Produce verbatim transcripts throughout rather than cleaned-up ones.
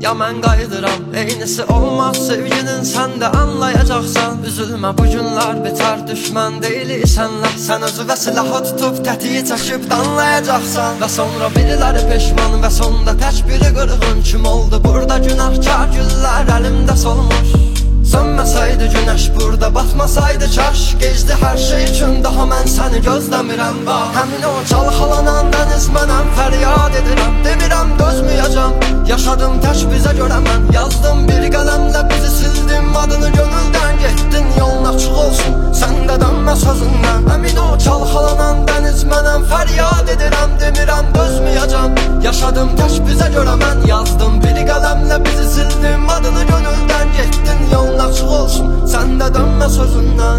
ya mən qayıdıram. Eynisi olmaz sevginin, sən də anlayacaqsan. Üzülmə, bu günlər bitər, düşmən deyilik sənlə. Sən özü və silahı tutub tətiyi çəkib danlayacaqsan. Və sonra biriləri peşman və sonda tək biri qırğın. Kim oldu burada günahkar, güllər əlimdə solmuş. Sönməsəydi günəş burada, batmasaydı kaş. Gecdi hər şey üçün, daha mən səni gözləmirəm bax. Həmin o çalxalanan dəniz mənəm, fəryad edirəm. Demirəm dözməyəcəm, yaşadım tək bizə görə mən. Yazdım bir qələmlə bizi sildim, adını gönüldən getdin. Yolun açıq olsun, sən də dönmə sözündən. Həmin o çalxalanan dəniz mənəm, fəryad edirəm. Demirəm dözməyəcəm, yaşadım tək bizə görə mən. Yazdım bir qələmlə bizi sildim, adını gönüldən getdin. Yolun açıq olsun, sən də dönmə sözündən.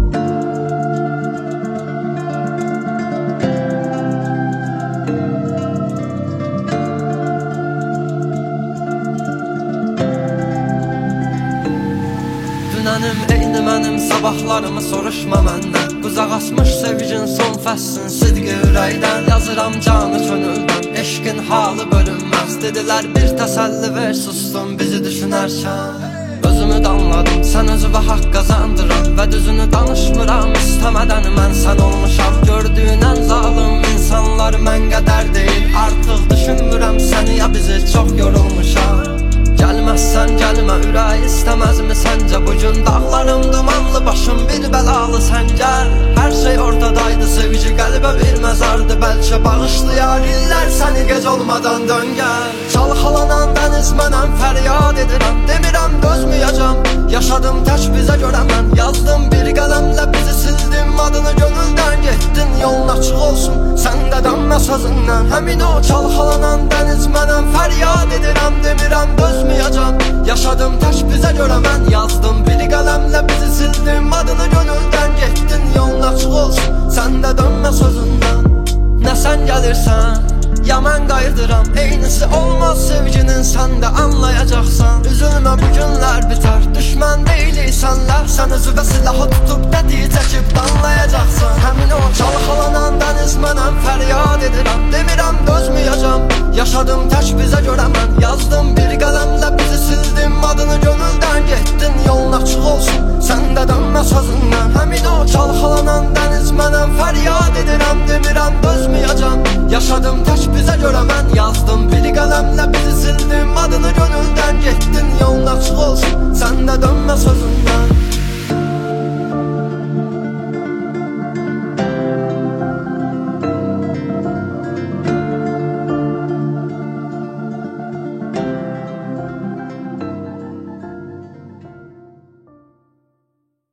Dünənim eyni mənim, sabahlarımı soruşma məndən. Quzaq asmış sevgin son fəssin sidqi ürəkdən. Yazıram canı könüldən, eşqin halı bölünməz. Dedilər bir təsəlli ver, sustum bizi düşünərkən. Özümü danladım, sən özü və haqq qazandıram. Və düzünü danışmıram, istəmədən mən sən olmuşam. Gördüyün ən zalım insanlar mən qədər deyil. Artıq düşünmürəm səni, ya bizi çox yorulmuşam. Gəlməzsən gəlmə, ürək istəməzmi səncə? Bugün dağlarım dumanlı, başım bir bəlalı, sən gəl. Hər şey ortadaydı, sevgi qəlbə bir məzardı. Bəlkə bağışlayar illər səni, gec olmadan dön gəl. Çalxalanan dəniz mənəm, fəryad edirəm. Demirəm dözməyəcəm, yaşadım tək bizə görə mən. Yazdım bir qələmlə bizi sildim, adını gönüldən getdin. Yolun açıq olsun, sən də dönmə sözündən. Həmin o çalxalanan dəniz mənəm, fəryad edirəm. Demirəm dözməyəcəm, yaşadım tək bizə görə mən. Yazdım bir qələmlə bizi sildim, adını gönüldən getdin. Yolun açıq olsun, sən də dönmə sözündən. Nə sən gəlirsən, ya mən qayıdıram. Eynisi olmaz sevginin, sən də anlayacaqsan. Üzülmə, bu günlər bitər, düşmən deyilik sənlə. Sən özü və silahı tutub tətiyi çəkib danlayacaqsan. Həmin o çalxalanan dəniz mənəm, fəryad edirəm. Demirəm dözməyəcəm, yaşadım tək bizə görə mən. Yazdım bir qələmlə bizi sildim, adını gönüldən getdin. Yolun açıq olsun, sən də dönmə sözündən. Həmin o çalxalanan dəniz mənəm, fəryad edirəm. Demirəm dözməyəcəm, yaşadım tək bizə görə mən. Yazdım bir qələmlə bizi sildim, adını gönüldən getdin. Yolun açıq olsun, sən də dönmə sözündən.